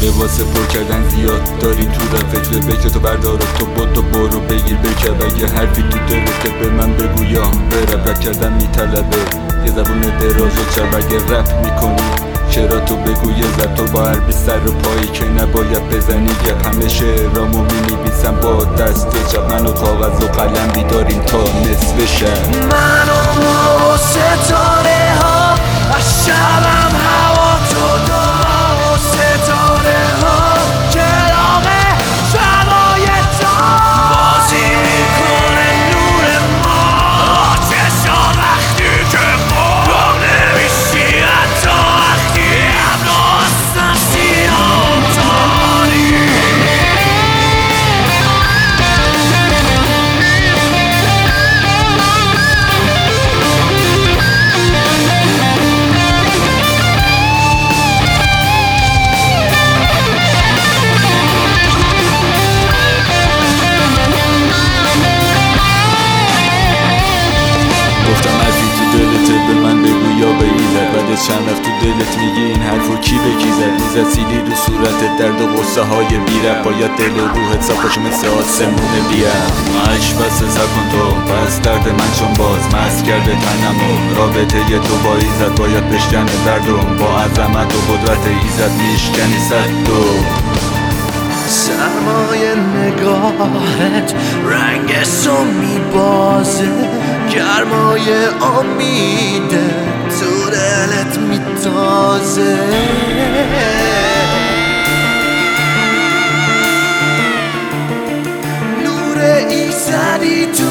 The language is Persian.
واسه پر کردن زیاد داری تو فکر بکر تو بردار و تو بود و برو بگیر بکر و یه حرفی تو دلته به من بگو یا به رب کردن میطلبه یه زبون دراز و چرب اگه رپ میکنی چرا تو بگو یه زد تو با هر بی سر و پایی که نباید بزنی گپ همه شعرامو مینویسم با دست چپ من و کاغذ و قلم بیداریم تا نصف شب من و ستاره ها از شبم هوا تو دو ستاره ها چراغ شبای تا بازی میکنه نور ما چشا وقتی که ما نمیشی حتی وقتی ابرا هستن سیاه تاری گفتم حرفی تو دلته به من بگو یا به ایزد بعد چند وقت تو دلت میگی این حرفو کی به کی زد میزد سیلی رو صورتت درد و غصه های بیرب باید دل و روحت صاف باشه مثل آسمون بیرم مش بس سکن تو بس درد من چون باز مست کرده تنمو رابطه تو با ایزد باید بشکنه دردم با عظمت و قدرت ایزد میشکنی صد دو سرمایه نگاهت رنگشو میبازه گرمای امیده تو دلت میتازه نور ایزدی تو